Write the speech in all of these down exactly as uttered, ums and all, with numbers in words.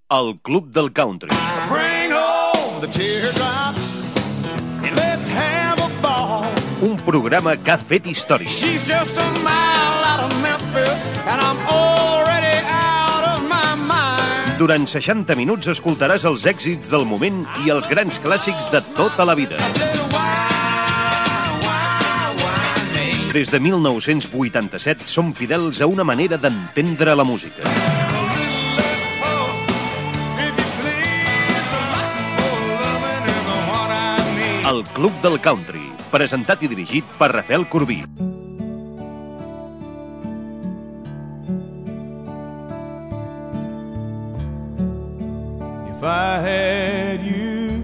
El Club del Country. Bring home the teardrops and let's have a ball. Un programa que ha fet història. She's just a mile out of Memphis and I'm already out of my mind. Durant seixanta minuts escoltaràs els èxits del moment i els grans clàssics de tota la vida. Des de mil nou-cents vuitanta-set som fidels a una manera d'entendre la música. El Club del Country, presentat i dirigit per Rafael Corbí. If I had you,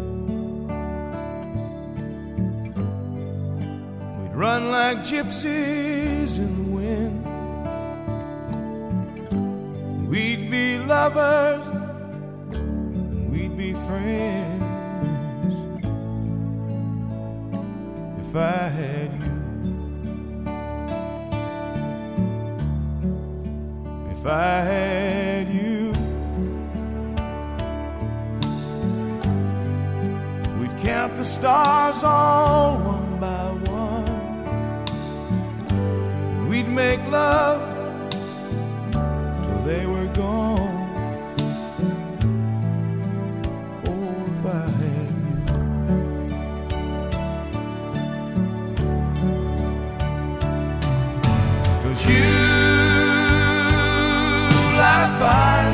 we'd run like gypsies in the wind. We'd be lovers, and we'd be friends. If I had you, if I had you, we'd count the stars all one by one. We'd make love till they were gone. Oh, if I had you light a fire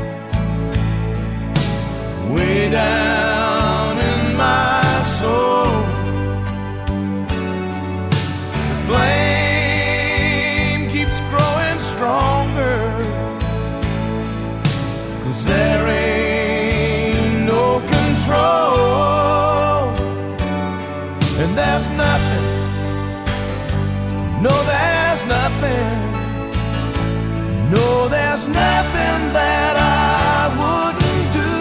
way down in my soul. The flame keeps growing stronger, 'cause there ain't no control. And there's nothing, no there's nothing, no there's nothing that I wouldn't do.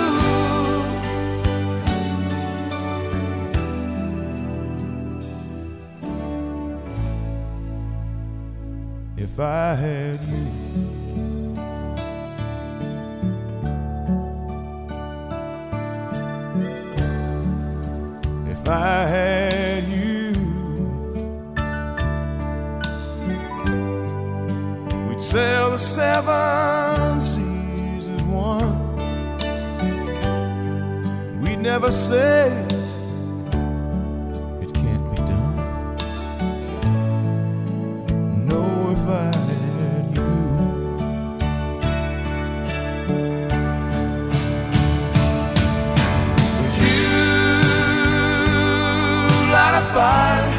If I had you. If I had you, sail the seven seas as one. We'd never say it can't be done. No, if I had you. Would you light a fire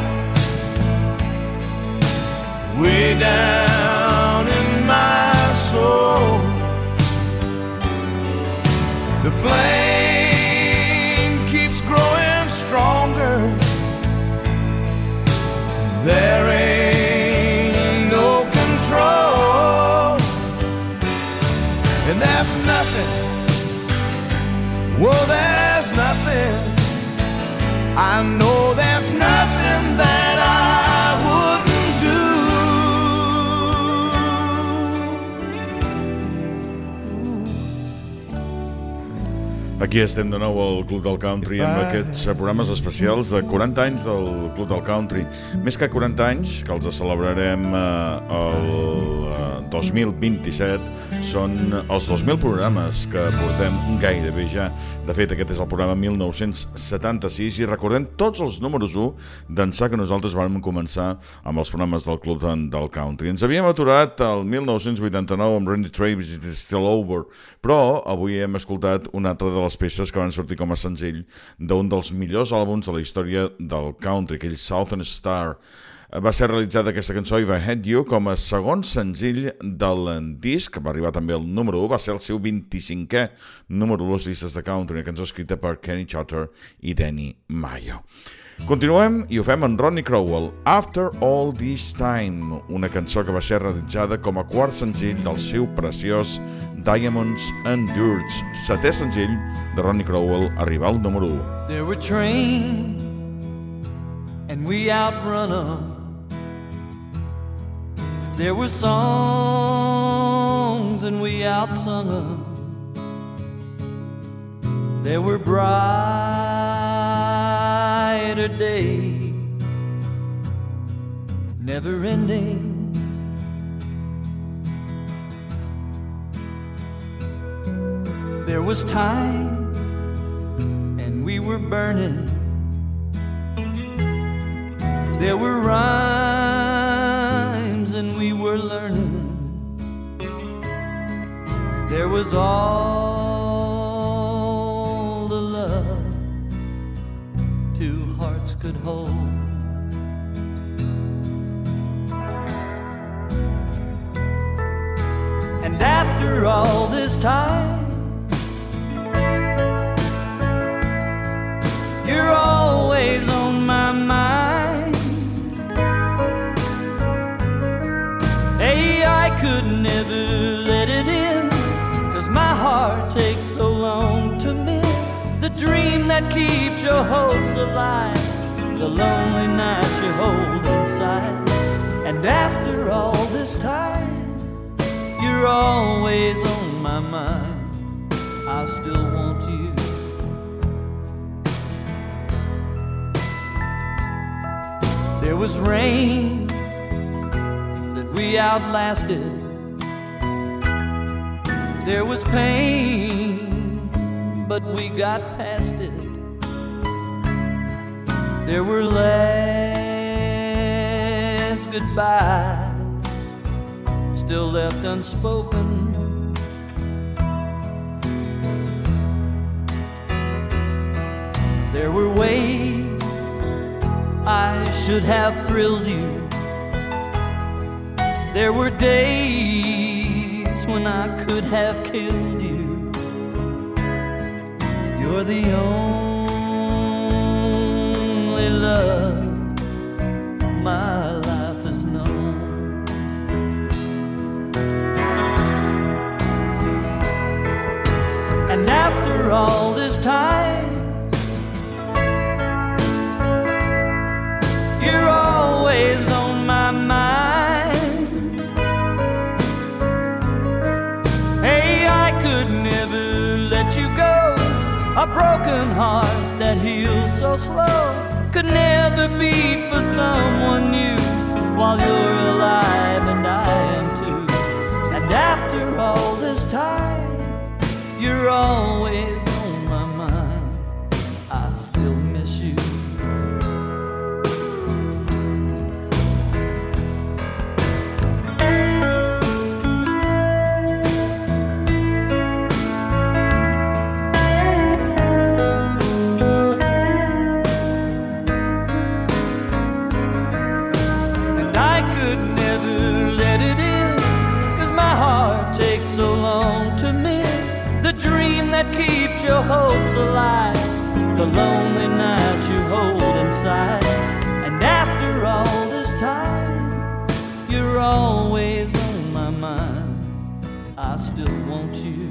way down in my soul? The flame keeps growing stronger. There ain't no control. And there's nothing, well there's nothing, I know there's nothing that I wouldn't do. Aquí estem de nou al Club del Country amb aquests programes especials de quaranta anys del Club del Country. Més que quaranta anys, que els celebrarem eh, el dos mil vint-i-set, són els dos mil programes que portem gairebé ja. De fet, aquest és el programa mil nou-cents setanta-sis i recordem tots els números u d'ençà que nosaltres vam començar amb els programes del Club del Country. Ens havíem aturat el mil nou-cents vuitanta-nou amb Randy Travis, It's Still Over, però avui hem escoltat una altra de les peces que van sortir com a senzill d'un dels millors àlbums de la història del country, aquell Southern Star. Va ser realitzada aquesta cançó, If I Had You, com a segon senzill del disc, va arribar també al número u, va ser el seu vint-i-cinquè número u a les llistes de country, una cançó escrita per Kenny Chotter i Danny Mayo. Continuem i ho fem amb Ronnie Crowell, After All This Time, una cançó que va ser realitzada com a quart senzill del seu preciós Diamonds and Dirts, setè senzill de Ronnie Crowell, arribar al número u. There were trains and we outrun them. There were songs and we outsung them. There were brighter days, never ending. There was time, and we were burning. There were rhymes, and we were learning. There was all the love two hearts could hold. And after all this time, you're always on my mind. Hey, I could never let it in, 'cause my heart takes so long to mend. The dream that keeps your hopes alive, the lonely nights you hold inside. And after all this time, you're always on my mind. I still want you. There was rain that we outlasted. There was pain, but we got past it. There were last goodbyes still left unspoken. There were ways I should have thrilled you. There were days when I could have killed you. You're the only love my life has known. And after all this time, you're always on my mind. Hey, I could never let you go. A broken heart that heals so slow could never beat for someone new while you're alive and I am too. And after all this time, you're always on my mind. I still miss you. Keeps your hopes alive, the lonely nights you hold inside. And after all this time, you're always on my mind. I still want you.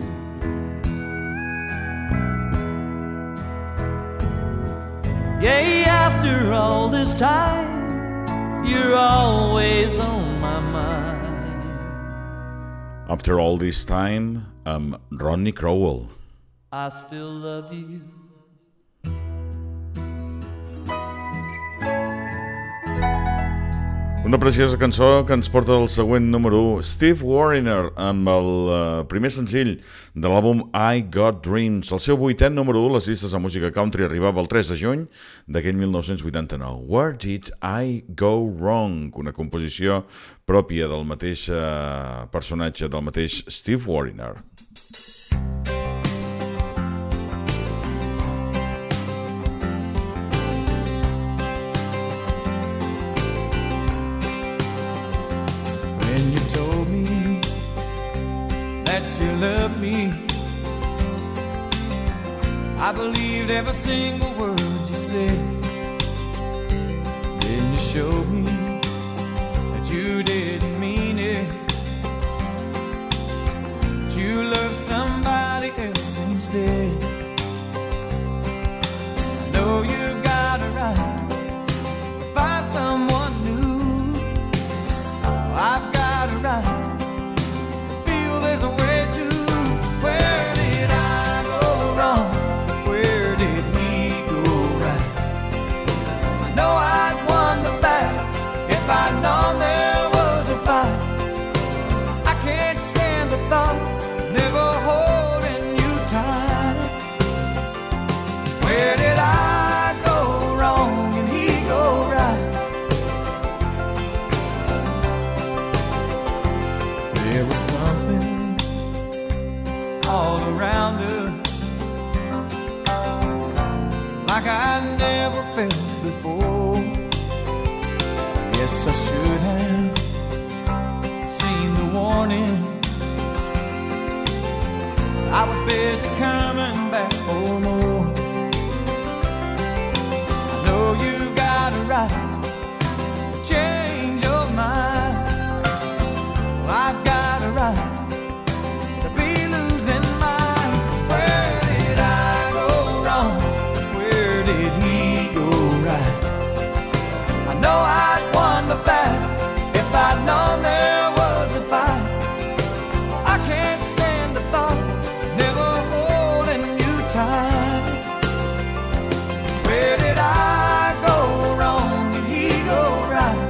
Yeah, after all this time, you're always on my mind. After all this time, amb Ronnie Crowell. I still love you. Una preciosa cançó que ens porta al següent número u, Steve Wariner, amb el uh, primer senzill de l'àlbum I Got Dreams. El seu vuitè número u, les llistes de música country, arribava el tres de juny d'aquell mil nou-cents vuitanta-nou. Where Did I Go Wrong? Una composició pròpia del mateix uh, personatge, del mateix Steve Wariner. When you told me that you loved me, I believed every single word you said. Then you showed me that you didn't mean it, that you loved somebody else instead. I know you got a right to find someone new. I've got a right to feel there's a way to. Where did I go wrong? all around us like I never felt before. Yes, I should have seen the warning. I was busy coming back for more. I know you got a right to change your mind. Well, I've got a right to be losing mine. Where did I go wrong? Where did he go right? I know I'd won the battle if I'd known there was a fight. I can't stand the thought of never holding you tight. Where did I go wrong? Did he go right?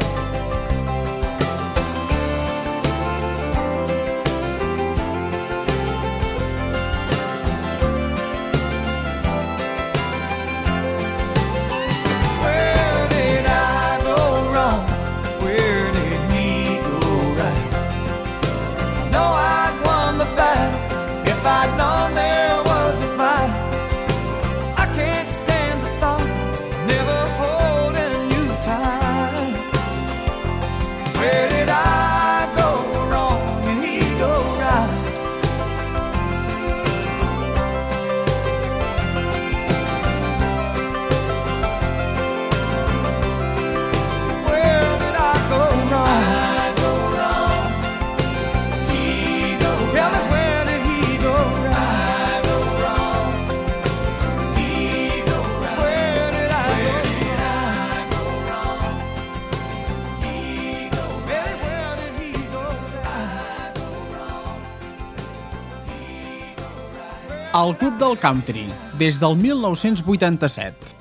Where did I go wrong? Where did he go right? I know I'd won the battle if I'd known there was a fight. I can't stand the thought of never holding you tight. Where did I go wrong and he go right? Where did I go wrong? I go wrong. He go right. Tell me, where did he go right? I go wrong. He go right. Where did I go wrong? He go right. Baby, where did he go right? I go wrong. He go right. El Club del Country, des del mil nou-cents vuitanta-set.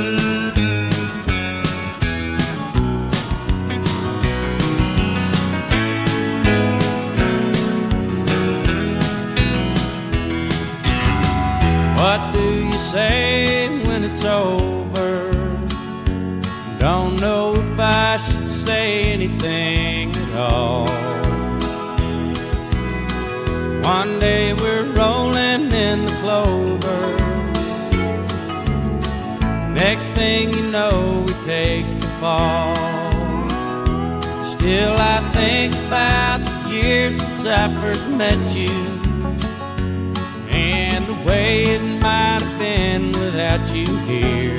What do you say when it's over? Don't know if I should say anything at all. One day we're rolling in the clover. Next thing you know, we take the fall. Still I think about the years since I first met you, and the way it might have been without you here.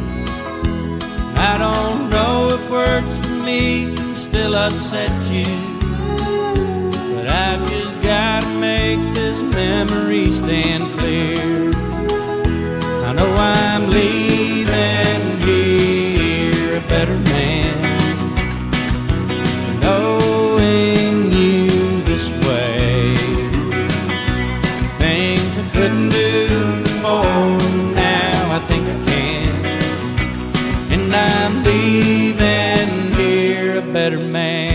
I don't know if words for me can still upset you, but I've just gotta make this memory stand clear. I know I'm leaving here a better man, knowing you this way. Things I couldn't do before, now I think I can. And I'm leaving here a better man.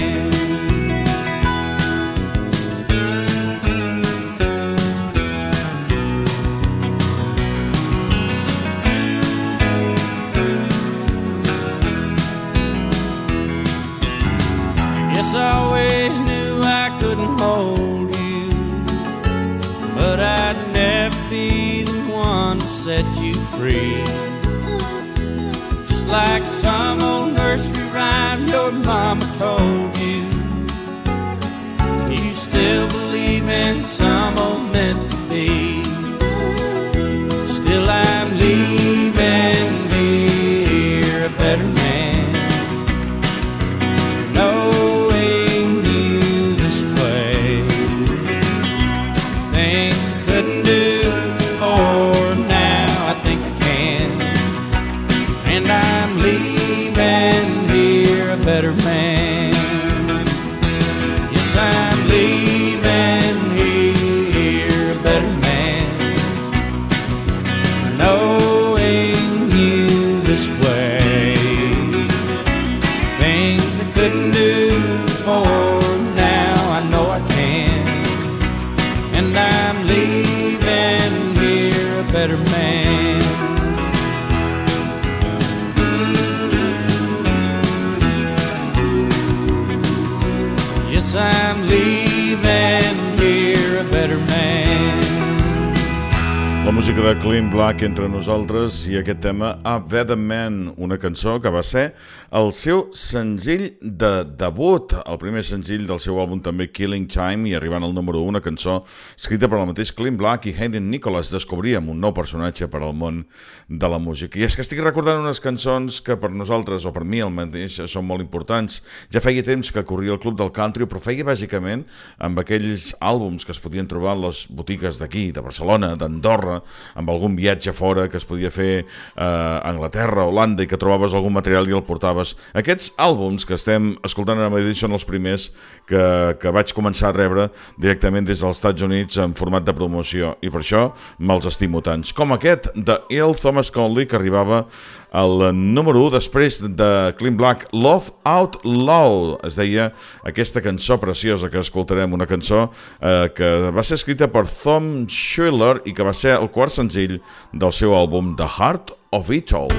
Yes, I always knew I couldn't hold you, but I'd never be the one to set you free. Just like some old nursery rhyme your mama told you, you still believe in some old meant to be. Still I'm leaving here a better man, knowing you this way. Things I couldn't do before, now I think I can. And I'm leaving here a better man. Yes, I'm leaving here a better man, knowing you this way. Things I couldn't do before, now I know I can. And I'm leaving here a better man. Yes, I'm leaving here a better man. La música de Clint Black entre nosaltres i aquest tema A Better Man, una cançó que va ser el seu senzill de debut, el primer senzill del seu àlbum també Killing Time, i arribant al número u, una cançó escrita per el mateix Clint Black i Hayden Nicholas. Descobríem un nou personatge per al món de la música. I és que estic recordant unes cançons que per nosaltres, o per mi almenys, són molt importants. Ja feia temps que corria el Club del Country, però feia bàsicament amb aquells àlbums que es podien trobar a les botigues d'aquí, de Barcelona, d'Andorra, amb algun viatge fora que es podia fer a Anglaterra, Holanda, i que trobaves algun material i el portaves. Aquests àlbums que estem escoltant ara mateix són els primers que, que vaig començar a rebre directament des dels Estats Units en format de promoció, i per això me'ls estimo tants. Com aquest de Earl Thomas Conley, que arribava al número u després de Clint Black, Love Out Loud, es deia aquesta cançó preciosa que escoltarem, una cançó eh, que va ser escrita per Tom Schuller i que va ser el quart senzill del seu àlbum The Heart of It All.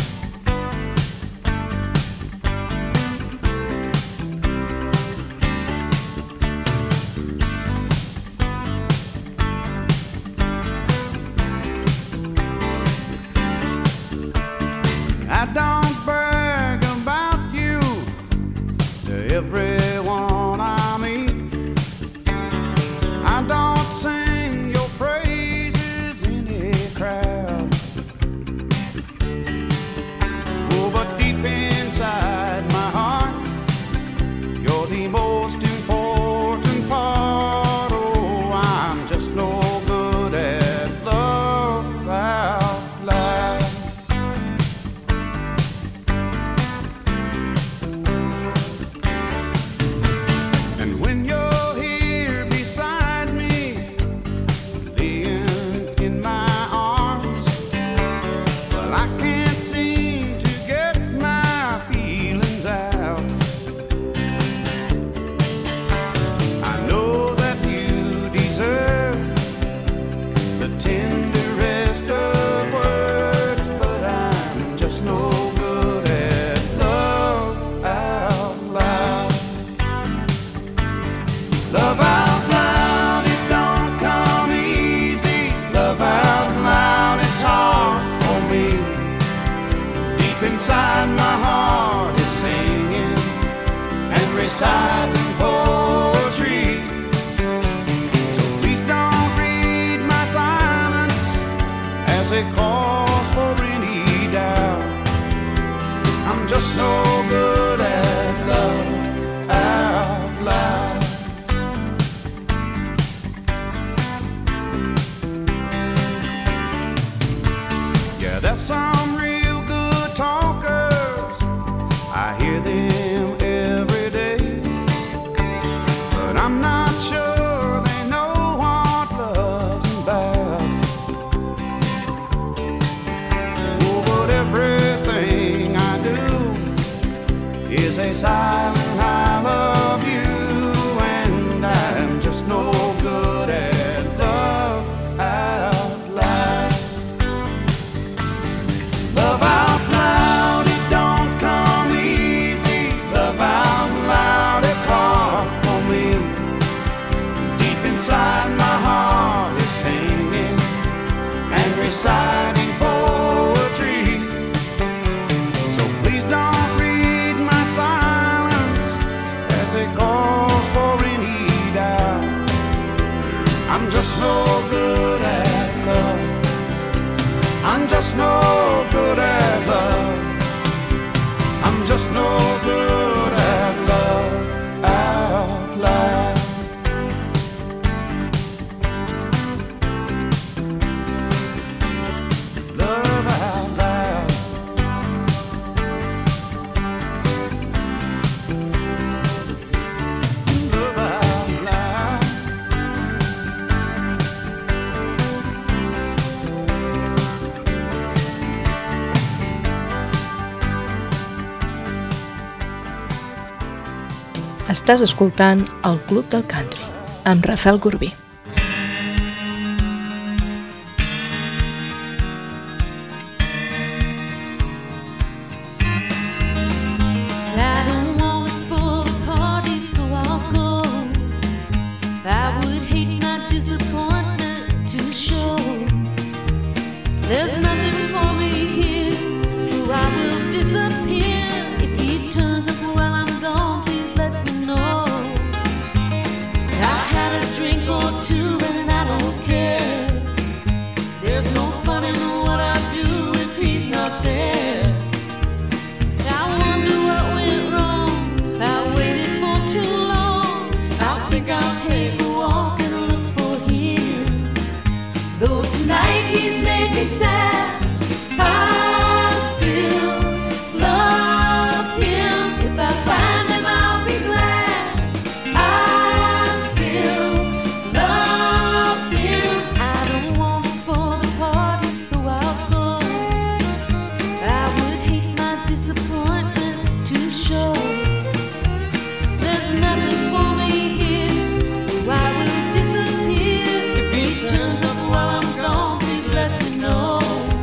I don't brag about you to everyone I meet. I don't sing your praises in a crowd. Oh, but deep inside my heart, you're the most important part. Oh, I'm just no good at love out loud. Inside my heart is singing and reciting poetry. So please don't read my silence as a cause for any doubt. I'm just no good at love out loud. Yeah, there's some real good talkers, I hear them every day, but I'm not sure they know what love's about. Oh, but everything I do is a silent I love you, and I'm just no good at love out loud. Love out loud, it don't come easy. Love out loud, it's hard for me. Deep inside my heart is singing and reciting poetry. So please don't read my silence as a cause for any doubt. I'm just no good at love. I'm just no good at love. I'm just no good at love out loud. Love out loud. Love out loud. Estàs escoltant el Club del Country amb Rafael Corbí. I would hate my disappointment to show. There's nothing for me here, so I will disappear. If he turns up while I'm gone, please let me know. I had a drink or two and I don't care. There's no fun in what I do if he's not there. I wonder what went wrong. I waited for too long. I think I'll take a walk and look for him. Though tonight he's made me sad, I still love him. If I find him, I'll be glad. I still love him. I don't want to spoil the party, so I'll go. I would hate my disappointment to show. There's nothing for me here, so I will disappear. If he turns up while I'm gone, please let me know.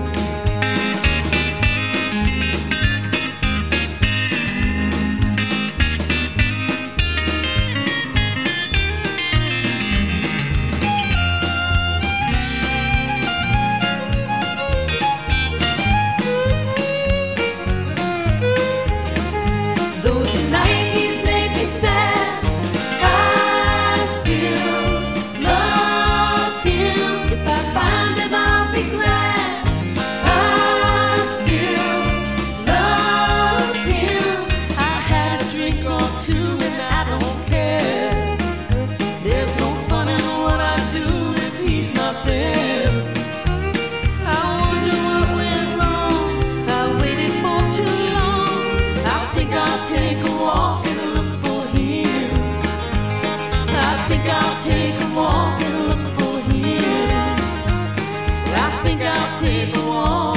Though tonight he's made me sad, I still love him. If I find him, I'll be glad. I still love him. I had a drink or two and I don't care. There's no fun in what I do if he's not there. I wonder what went wrong. I waited for too long. I think I'll take a walk and look for him. I think I'll take a walk and look for him. I think I'll take a walk.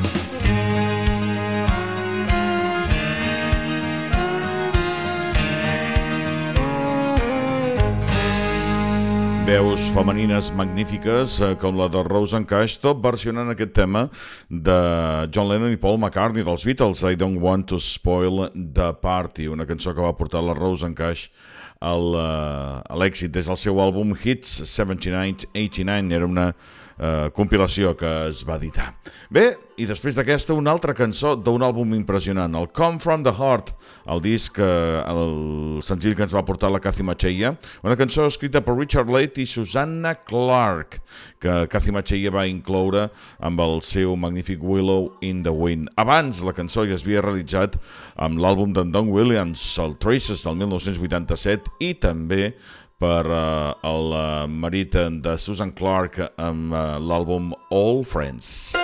Veus femenines magnífiques eh, com la de Rosanne Cash, tot versionant aquest tema de John Lennon i Paul McCartney dels Beatles, I Don't Want to Spoil the Party, una cançó que va portar la Rosanne Cash al, uh, a l'èxit des del seu àlbum Hits setanta-nou eighty-nine. Era una uh, compilació que es va editar. Bé, i després d'aquesta una altra cançó d'un àlbum impressionant, el Come From The Heart, el disc, uh, el senzill que ens va portar la Kathy Matchea, una cançó escrita per Richard Late i Susanna Clark, que Kathy Matchea va incloure amb el seu magnífic Willow in the Wind. Abans la cançó ja es havia realitzat amb l'àlbum d'en Don Williams, el Traces del dinou vuitanta-set, i també per uh, el uh, marit de Susan Clark amb uh, l'àlbum All Friends.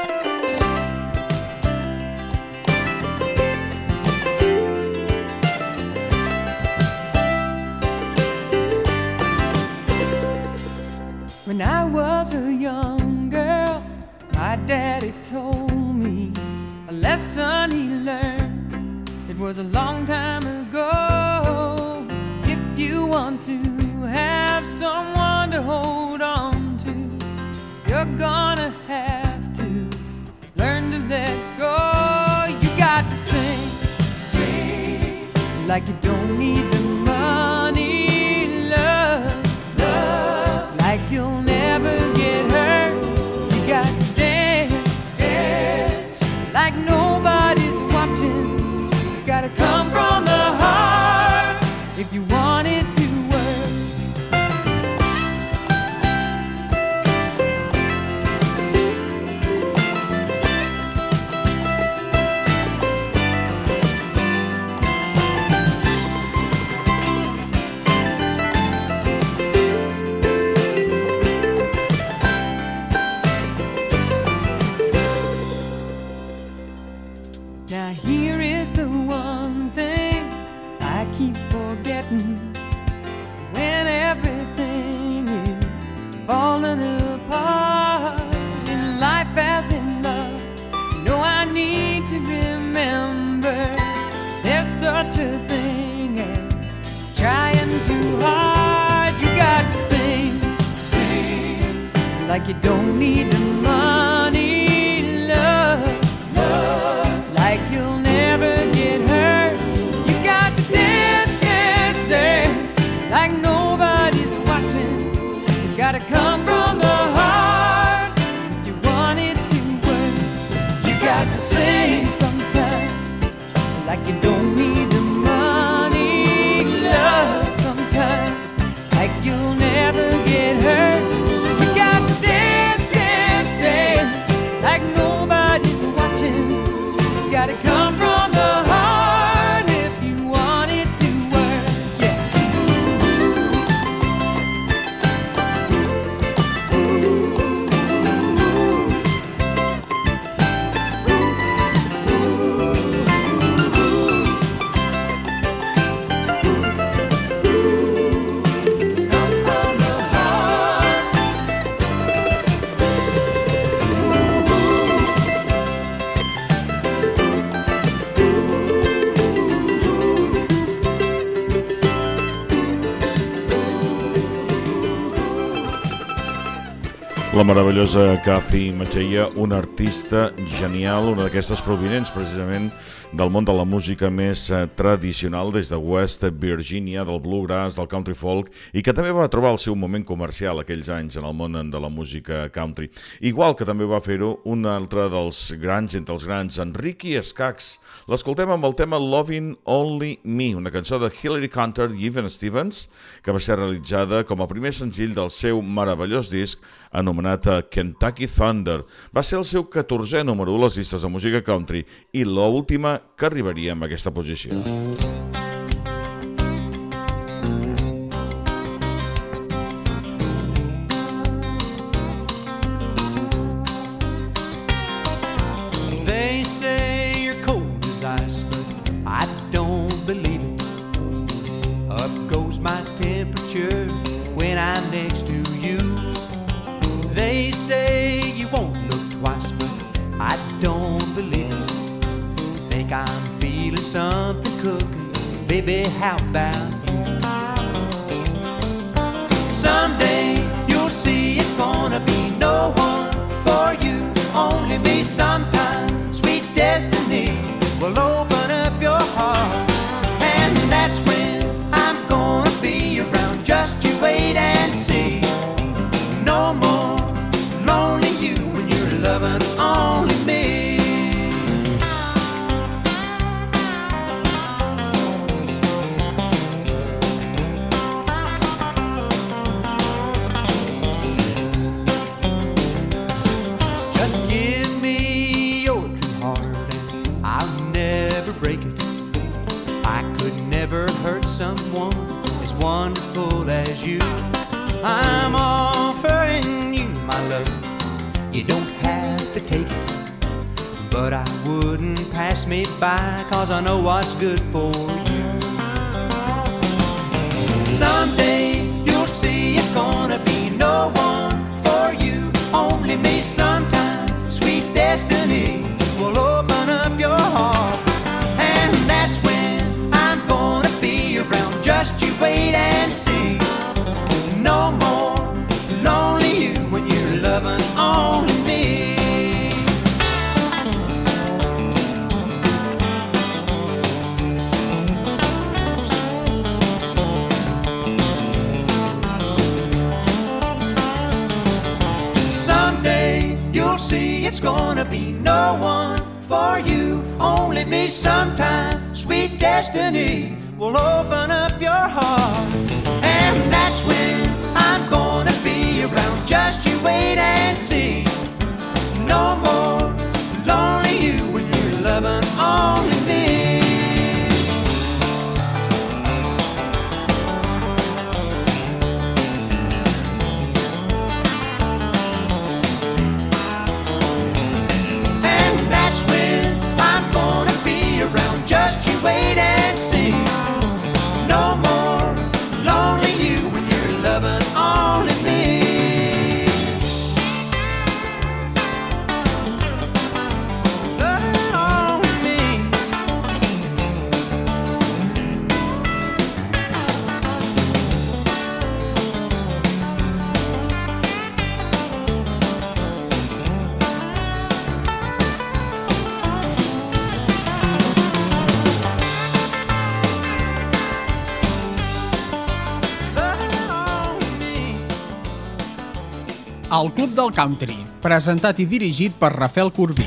When I was a young girl, my daddy told me a lesson he learned. It was a long time ago. If you want to have someone to hold on to, you're gonna have to learn to let go. You got to sing, sing like you don't need the money, love, love like you'll never get hurt. You got to dance, dance like nobody's watching. It's gotta come from the heart if you want it to work. Now here is the one thing I keep forgetting. When everything is falling apart in life as in love, you know I need to remember there's such a thing as trying too hard. You got to sing, sing like you don't need the money, love, love like you'll never get hurt. You got to dance, dance, dance like nobody's watching. It's gotta come from the heart if you want it to work. La meravellosa Kathy Mattea, una artista genial, una d'aquestes provinents precisament del món de la música més tradicional, des de West Virginia, del bluegrass, del country folk, i que també va trobar el seu moment comercial aquells anys en el món de la música country. Igual que també va fer-ho un altre dels grans, entre els grans, Enrique Escacs. L'escoltem amb el tema Loving Only Me, una cançó de Hilary Cantor i Even Stevens, que va ser realitzada com a primer senzill del seu meravellós disc anomenat Kentucky Thunder. Va ser el seu catorzè número u a les llistes de música country i l'última que arribaria amb aquesta posició. They say you're cold as ice, but I don't believe it. Up goes my temperature when I'm next to you. They say you won't look twice, but I don't believe it. Think I'm feeling something cooking, baby, how about you? Someday you'll see it's gonna be no one for you, only me. Sometime sweet destiny will open up your heart, and that's when I'm gonna be around. Just you wait and see. No more lonely you when you're loving only me. Just give me your true heart and I'll never break it. I could never hurt someone as wonderful as you. I'm offering you my love, you don't have to take it, but I wouldn't pass me by, cause I know what's good for you. Someday you'll see it's gonna be no one for you, only me. Sometime sweet destiny will open up your heart, and that's when I'm gonna be around. Just you wait and see. No more lonely you when you're loving only me. Someday you'll see it's gonna be no one for you, only me. Sometime sweet destiny will open up your heart, and that's when I'm gonna be around. Just you wait and see. No more lonely you when you're loving only me. And that's when I'm gonna be around. Just you wait and see. No more lonely you when you're loving only me. Loving only me. El Club del Country, presentat i dirigit per Rafael Corbí.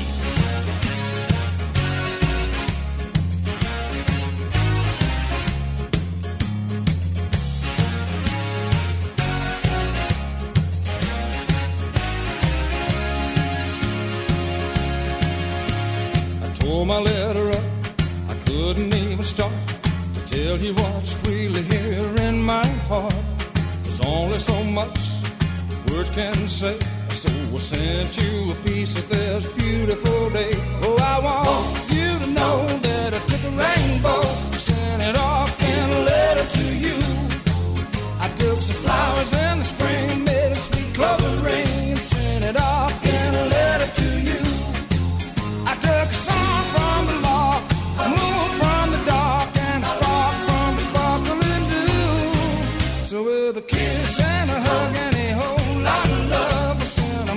I tore my letter up, I couldn't even start to tell you what's really here in my heart. There's only so much words can say, so I sent you a piece of this beautiful day. Oh, I want you to know that I took a rainbow, sent it off in a letter to you. I took some flowers in the spring, made a sweet clover ring, and sent it off in a letter to you. I took a song from the lark, a moon from the dark, and a spark from the sparkling dew. So with a kiss and a hug and a whole lot of love, I sent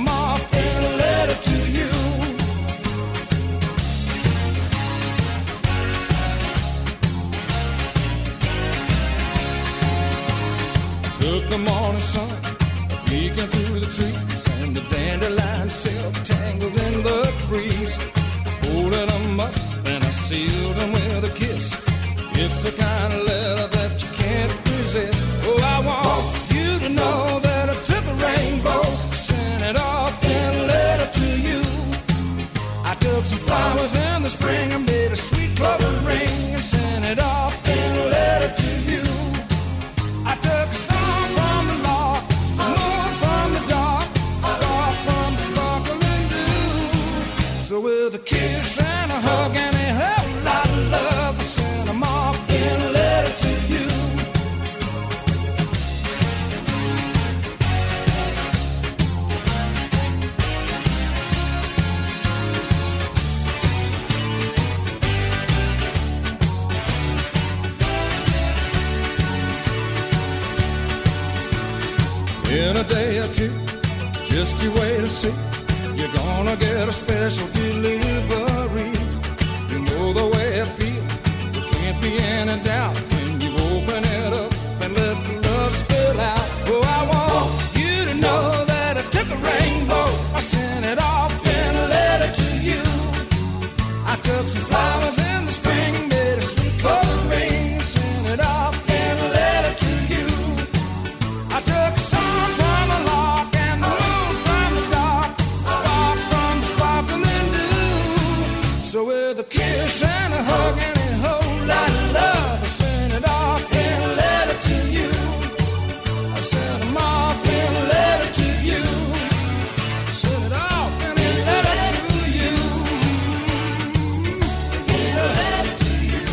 the morning sun peeking through the trees, and the dandelion silk tangled in the breeze. Holding them up and I sealed them with a kiss. It's the kind of letter that you can't resist. Oh, I want you to know that I took a rainbow, sent it off in a letter to you. I took some flowers in the spring and made a sweet clover ring and sent it off in a letter to you. I took a song from the lark, a moon from the dark, a star from the sparkling dew. So with a kiss and a hug and a whole lot of love, I sent them off in a letter to you. In a day or two, just you wait and see, you're gonna get a special delivery. You know the way I feel, there can't be any doubt when you open it up and let the love spill out. Oh, I want you to know that I took a rainbow, I sent it off in a letter to you. I took some flowers in the spring, made a sweet clover ring, sent it off in a letter to you. I took a song from a lark and the moon from the dark, a spark from the sparkling dew. So with a kiss and a hug and a whole lot of love, I sent it off in a letter to you. I sent them off in a letter to you. I sent it off in a letter to you. In a letter to you.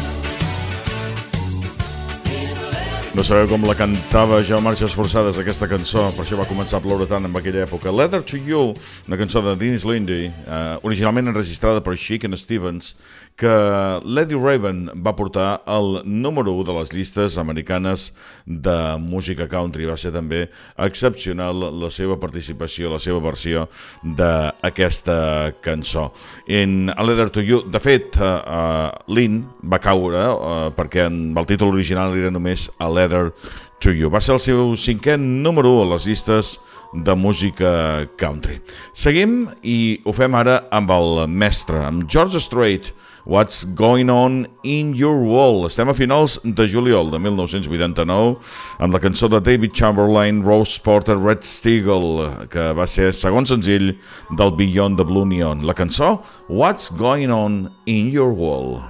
In a letter. No sabeu com la cantava jo a Marxes Forçades, aquesta cançó, per això va començar a ploure tant en aquella època. Letter to You, una cançó de Dennis Lindy, eh, originalment enregistrada per Shakin' Stevens, que Lady Raven va portar el número u de les llistes americanes de música country. Va ser també excepcional la seva participació, la seva versió d'aquesta cançó. En A Letter to You, de fet, uh, uh, Lynn va caure uh, perquè en el títol original era només A Letter to You. Va ser el seu cinquè número u a les llistes de música country. Seguim i ho fem ara amb el mestre, amb George Strait, What's Going On in Your World. Estem a finals de juliol de mil nou-cents vuitanta-nou amb la cançó de David Chamberlain, Rose Porter, Red Steagle, que va ser segon senzill del Beyond the Blue Neon. La cançó What's Going On in Your World.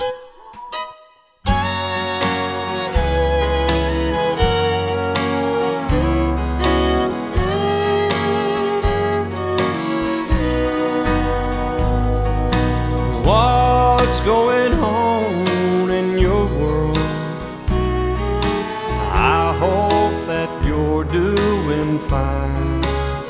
What's going on in your world? I hope that you're doing fine.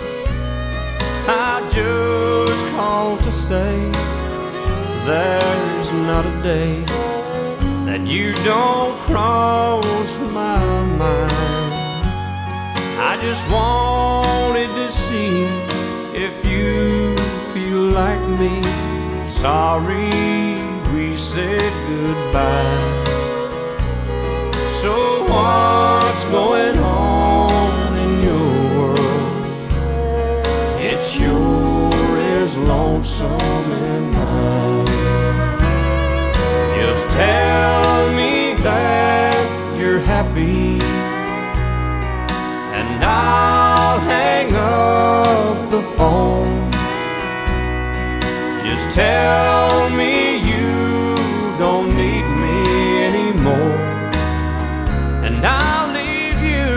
I just called to say there's not a day that you don't cross my mind. I just wanted to see if you feel like me. Sorry we said goodbye. So what's going on in your world? It sure is lonesome in mine. Just tell me that you're happy, and I'll hang up the phone. Just tell me you don't need me anymore, and I'll leave you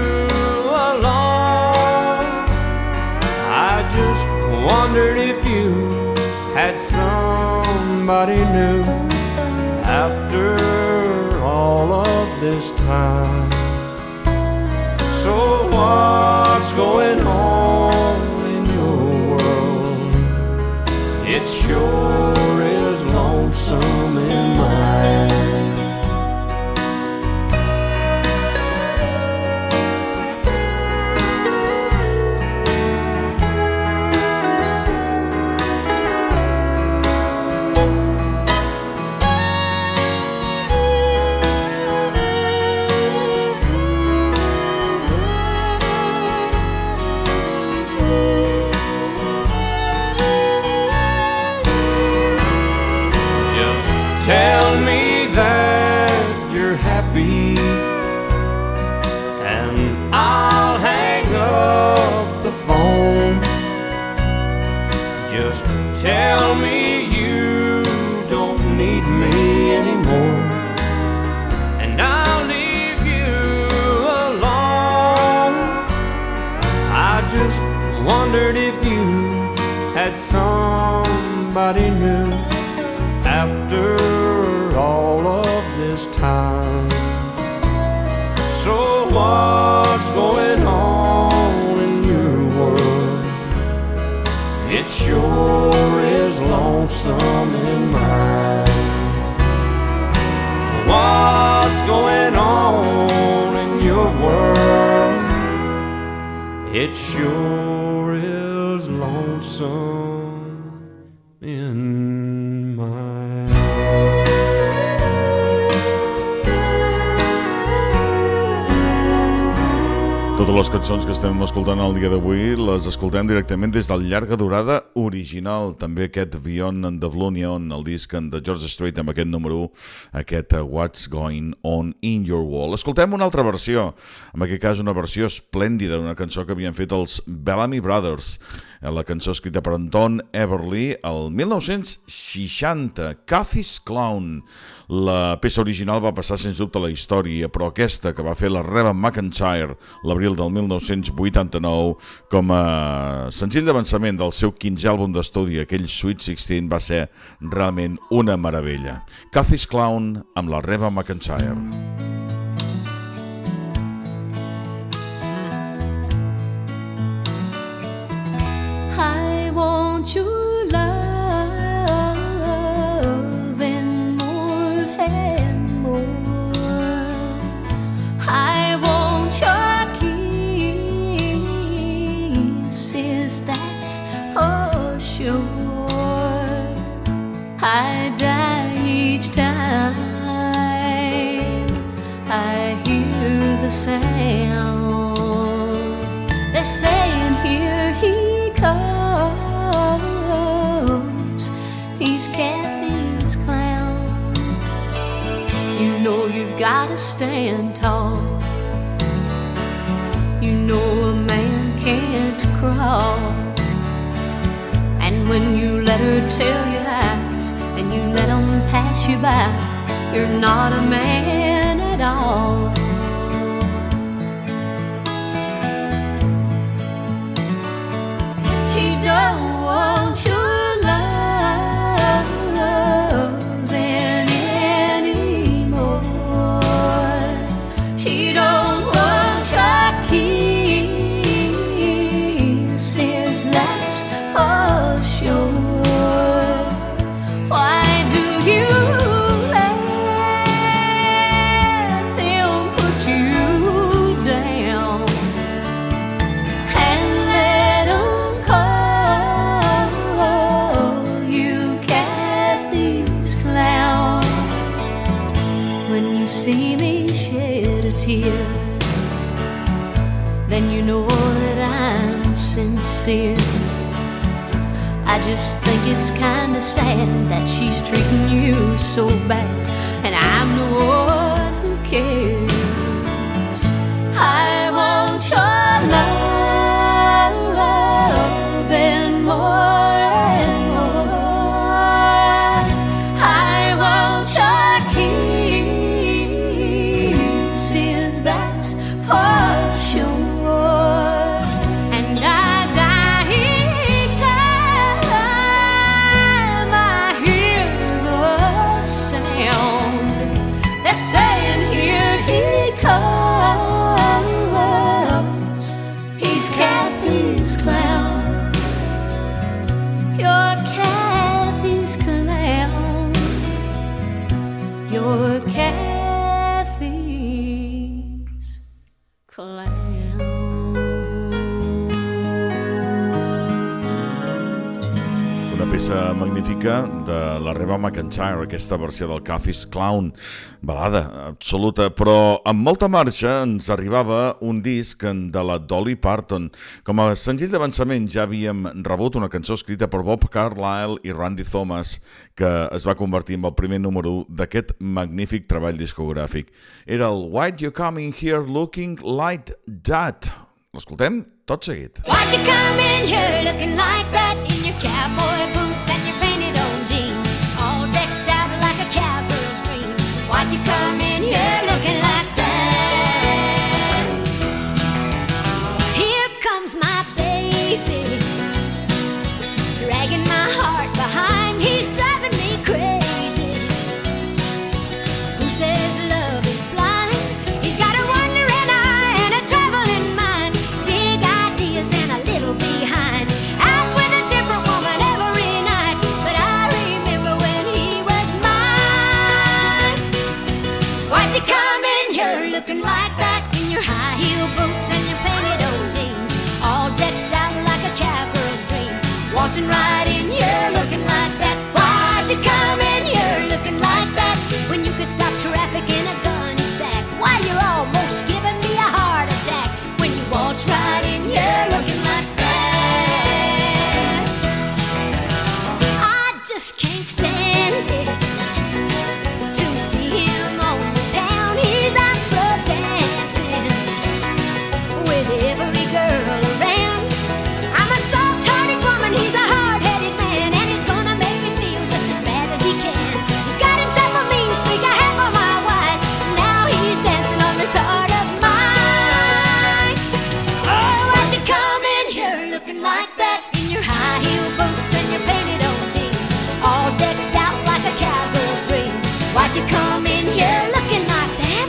alone. I just wondered if you had somebody new after all of this time. So what's going on in your world? It sure is lonesome in mine. tell me that you're happy, and I'll hang up the phone. Just tell me you don't need me anymore, and I'll leave you alone. I just wondered if you had somebody new after all of this time. So what's going on in your world? It sure is lonesome in mine. What's going on in your world? It sure is lonesome in mine. Totes les cançons que estem escoltant el dia d'avui les escoltem directament des del llarga durada original, també aquest Beyond and the Blue Neon, el disc de George Strait amb aquest número u, aquest What's Going On in Your World. Escoltem una altra versió, en aquest cas una versió esplèndida d'una cançó que havien fet els Bellamy Brothers, la cançó escrita per Anton Everly el mil nou-cents seixanta, Cathy's Clown. La peça original va passar sens dubte a la història, però aquesta que va fer la Reba McEntire l'abril del mil nou-cents vuitanta-nou com a senzill d'avançament del seu quinzè àlbum d'estudi, aquell Sweet sixteen, va ser realment una meravella. Cathy's Clown amb la Reba McEntire. I want your love and more and more. I want your kisses, that's for sure. I die each time I hear the sound. They're saying here he comes, he's Cathy's clown. You know you've got to stand tall. You know a man can't crawl. And when you let her tell you lies and you let them pass you by, you're not a man at all. She don't want your love anymore. She don't want your kisses, that's for sure. Why do you let them put you down and let them call you Cathy's clown? When you see me shed a tear, then you know that I'm sincere. I just think it's kinda sad that she's treating you so bad, and I'm the one who cares. I want your love and more and more. I want your kisses, that's for sure. And I die each time I hear the sound. They're saying here he comes, he's Cathy's clown. You're Cathy's clown. You're Cathy's clown. Una Una peça magnífica de la Reba McEntire, aquesta versió del Cathy's Clown, balada absoluta, però amb molta marxa ens arribava un disc de la Dolly Parton. Com a senzill d'avançament ja havíem rebut una cançó escrita per Bob Carlyle i Randy Thomas, que es va convertir en el primer número d'aquest magnífic treball discogràfic. Era el Why'd You Come In Here Looking Like That? L'escoltem tot seguit. Why'd you come in here looking like that in your cowboy boots and your painted on jeans, all decked out like a cowgirl's dream? Why'd you come in here looking like that? Here comes my baby, dragging my heart behind. He's driving me crazy. Who says love is blind? He's got a wandering eye and a traveling mind, big ideas and a little behind. Out with a different woman every night, but I remember when he was mine. Why'd you come in here looking like that in your high heel boots and your painted old jeans, all decked out like a cowgirl's dream, waltzing right in here looking like that? Why'd you come in here looking like that when you could stop traffic in a gunny sack? Why, you're almost giving me a heart attack when you waltz right in here looking like that. I just can't stand it to see him on the town. He's out so dancing with every girl around. I'm a soft-hearted woman, he's a hard-headed man, and he's gonna make me feel just as bad as he can. He's got himself a mean streak, a half a mile wide. Now he's dancing on this heart of mine. Oh, why'd you come in here looking like that in your high heel boots and your painted old jeans, all decked out like a cowgirl's dream? Why'd you come in here looking like that?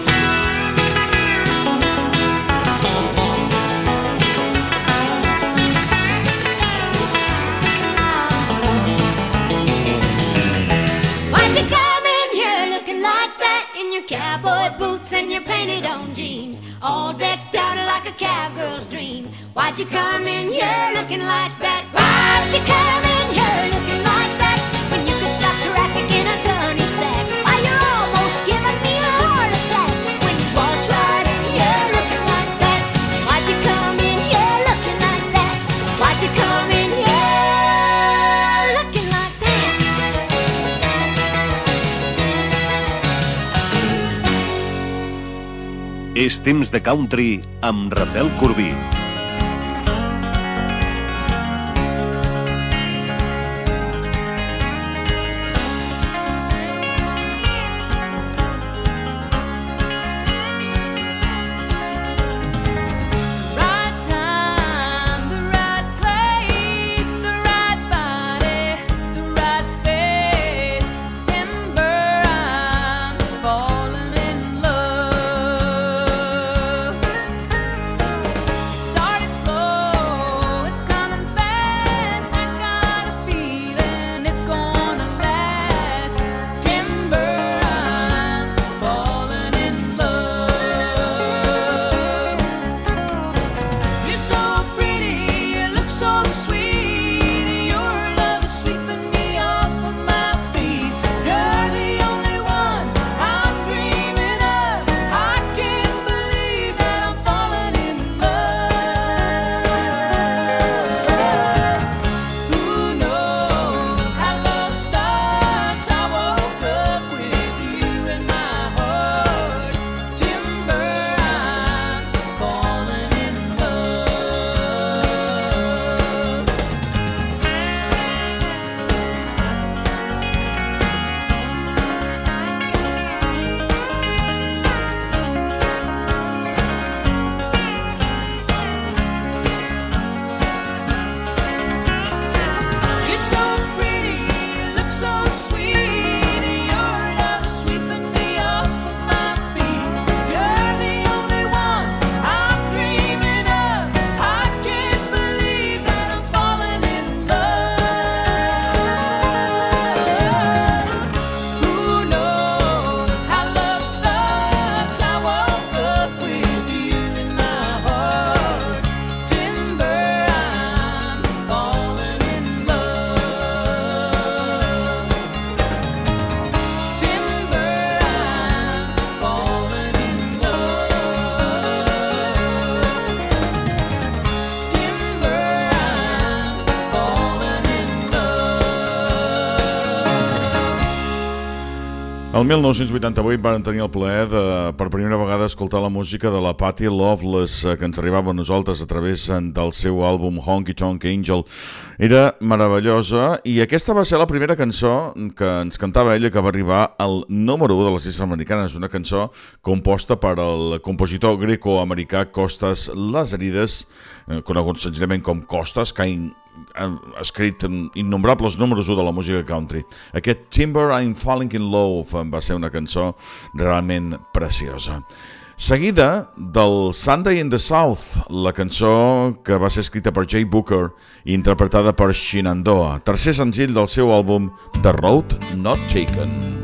Why'd you come in here looking like that in your cowboy boots and your painted on jeans, all decked out like a cowgirl's dream? Why'd you come in here looking like that? Why'd you come in here looking like that when you could stop traffic in a gunny sack? Why, you're almost giving me a heart attack when you waltz right in here looking like that. Why'd you come in here looking like that? Why'd you come in here looking like that? És temps de country amb Rafael Corbí. Right time, the right place, the right body, the right face. Timber, I'm falling in love. It El mil nou-cents vuitanta-vuit van tenir el plaer de, per primera vegada, escoltar la música de la Patti Loveless, que ens arribava a nosaltres a través del seu àlbum Honky Tonk Angel. Era meravellosa i aquesta va ser la primera cançó que ens cantava ella, que va arribar al número u de les llistes americanes, una cançó composta per el compositor greco-americà Kostas Lazarides, conegut senzillament com Kostas, que ha escrit innombrables números u de la música country. Aquest Timber I'm Falling in Love va ser una cançó realment preciosa. Seguida del Sunday in the South, la cançó que va ser escrita per Jay Booker i interpretada per Shenandoah, tercer senzill del seu àlbum The Road Not Taken.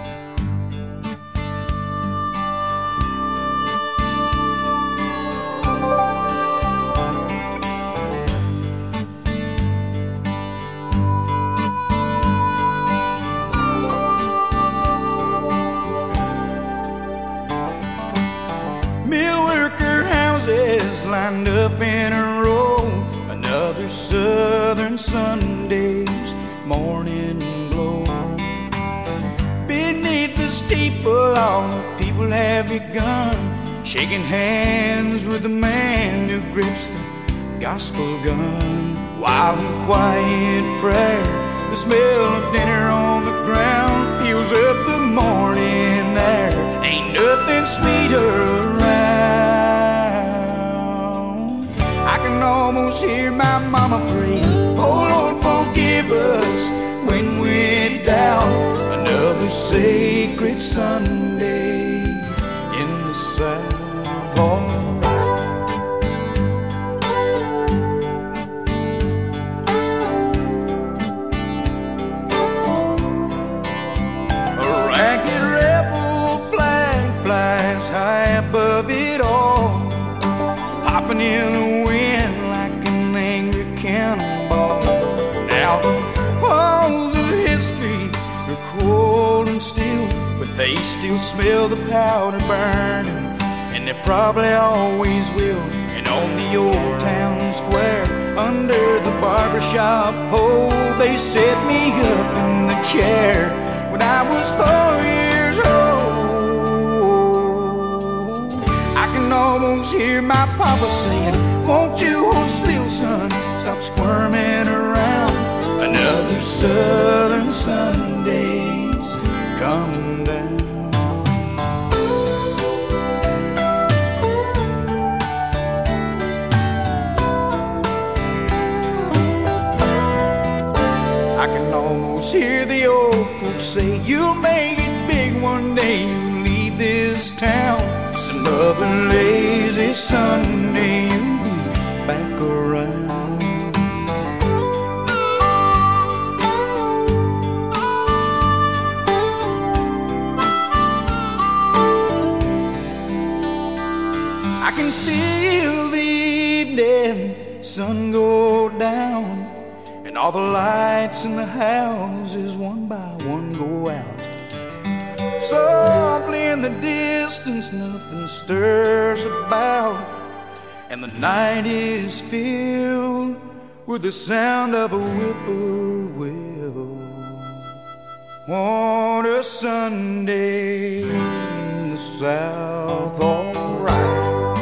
Lined up in a row, another southern Sunday's morning glow. Beneath the steeple, all the people have begun shaking hands with the man who grips the gospel gun. While in quiet prayer, the smell of dinner on the ground fills up the morning air. Ain't nothing sweeter around. I can almost hear my mama pray, oh Lord, forgive us when we're down. Another sacred Sunday in the South. All a ragged rebel flag flies high above it all, popping in the wind like an angry cannonball. Now the walls of history are cold and still, but they still smell the powder burning, and they probably always will. And on the old town square, under the barbershop pole, they set me up in the chair when I was four years old. I can almost hear my papa saying, won't you hold still, son, stop squirming around. Another southern Sunday's coming down. I can almost hear the old folks say, you'll make it big one day, you leave this town. Some other lazy Sunday you'll be back around. I can feel the evening sun go down, and all the lights in the houses one by one go out. Softly in the distance nothing stirs about, and the night is filled with the sound of a whippoorwill. What a Sunday in the South, alright.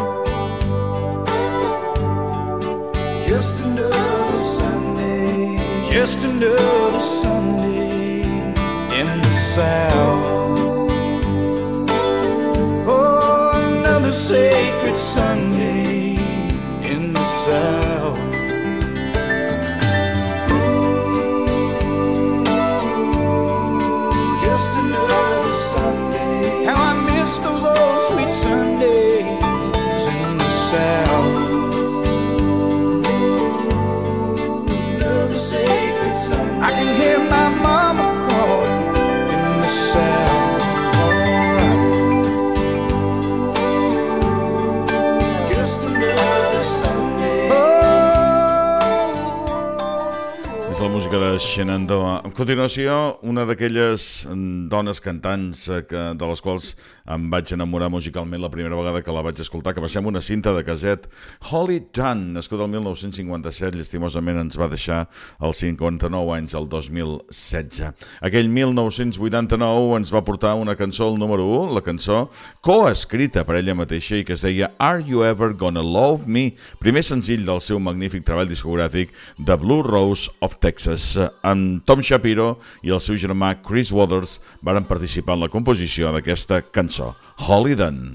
Just another Sunday, just another Sunday in the South. Another sacred Sunday in the South. Just another Sunday. How I miss those old sweet Sundays in the South. Another sacred Sunday. I can hear my mama calling in the South. La música de Shenandoah. A continuació, una d'aquelles dones cantants que, de les quals em vaig enamorar musicalment la primera vegada que la vaig escoltar, que va ser amb una cinta de caset. Holly Dunn, nascuda el mil nou-cents cinquanta-set, llastimosament ens va deixar als cinquanta-nou anys, el dos mil setze. Aquell mil nou-cents vuitanta-nou ens va portar una cançó al número u, la cançó coescrita per ella mateixa i que es deia Are You Ever Gonna Love Me? Primer senzill del seu magnífic treball discogràfic The Blue Rose of Texas. En Tom Shapiro i el seu germà Chris Waters varen participar en la composició d'aquesta cançó, Holly Dunn.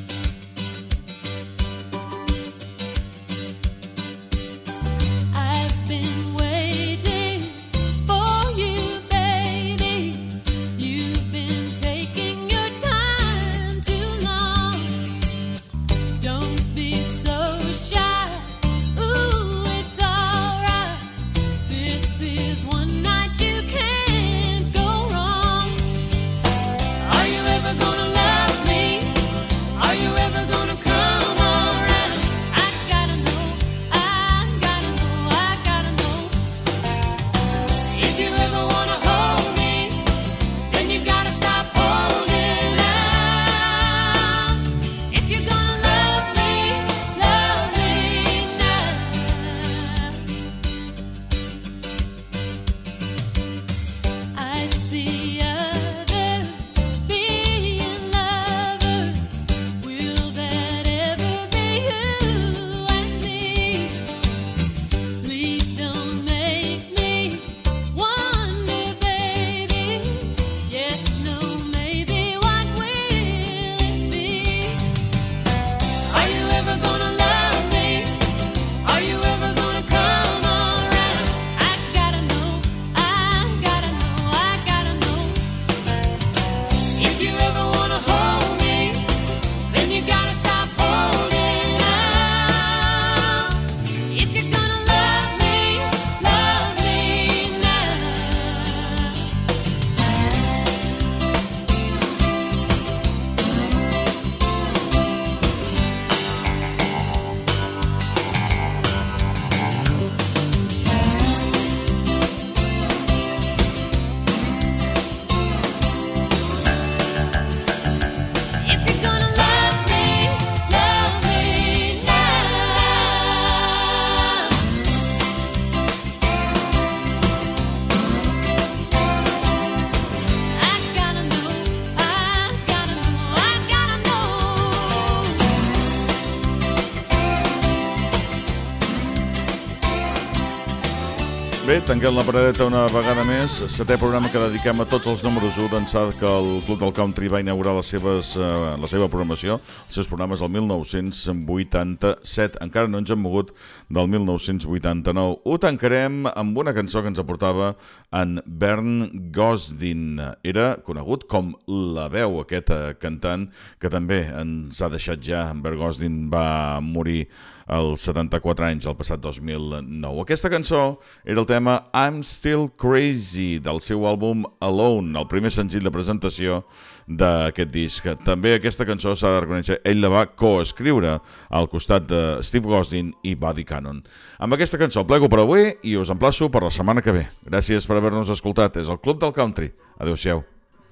Bé, tanquem la paradeta una vegada més. Setè programa que dediquem a tots els números u d'ençà que el Club del Country va inaugurar les seves, uh, la seva programació, els seus programes del mil nou-cents vuitanta-set. Encara no ens hem mogut del mil nou-cents vuitanta-nou. Ho tancarem amb una cançó que ens aportava en Bernd Gosdin. Era conegut com La Veu, aquest cantant que també ens ha deixat ja. En Bernd Gosdin va morir als setanta-quatre anys, el passat dos mil nou. Aquesta cançó era el tema I'm Still Crazy del seu àlbum Alone, el primer senzill de presentació d'aquest disc. També aquesta cançó s'ha de reconèixer, ell la va coescriure al costat de Steve Gosdin i Buddy Cannon. Amb aquesta cançó plego per avui i us emplaço per la setmana que ve. Gràcies per haver-nos escoltat. És el Club del Country. Adéu-siau.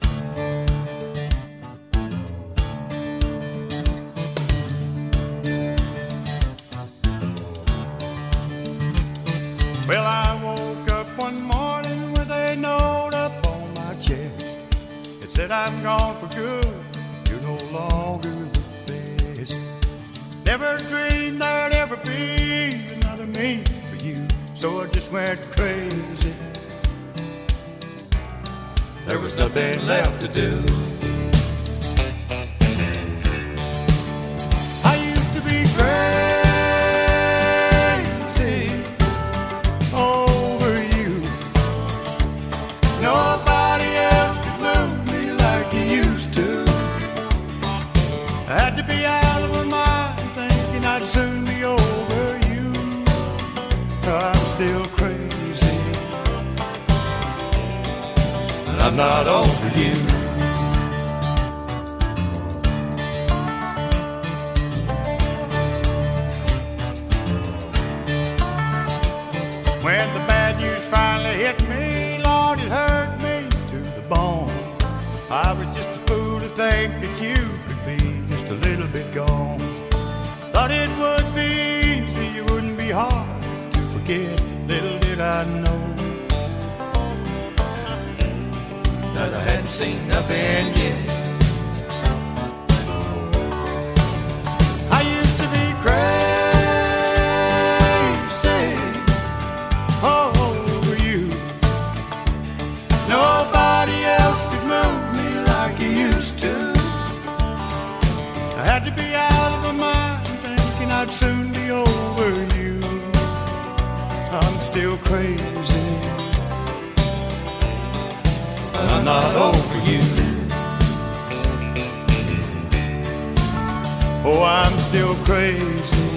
Well, I woke up one morning with a note up on my chest. It said I'm gone for good, you're no longer the best. Never dreamed there'd ever be another me for you, so I just went crazy. There was nothing left to do. I used to be crazy I'm not over you. When the bad news finally hit hit me, Lord, it hurt me to the bone. I was just a fool to think that you could be just a little bit gone. Thought it would be easy, it wouldn't be hard to forget. Little did I know that I hadn't seen nothing yet. I used to be crazy over you. Nobody else could move me like you used to. I had to be out of my mind, thinking I'd soon be over you. I'm still crazy, but I'm not over you. Oh, I'm still crazy,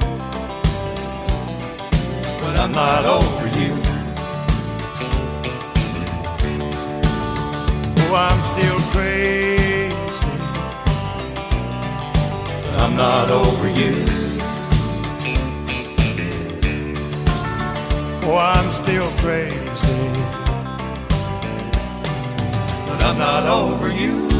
but I'm not over you. Oh, I'm still crazy, but I'm not over you. Oh, I'm still crazy, but I'm not over you.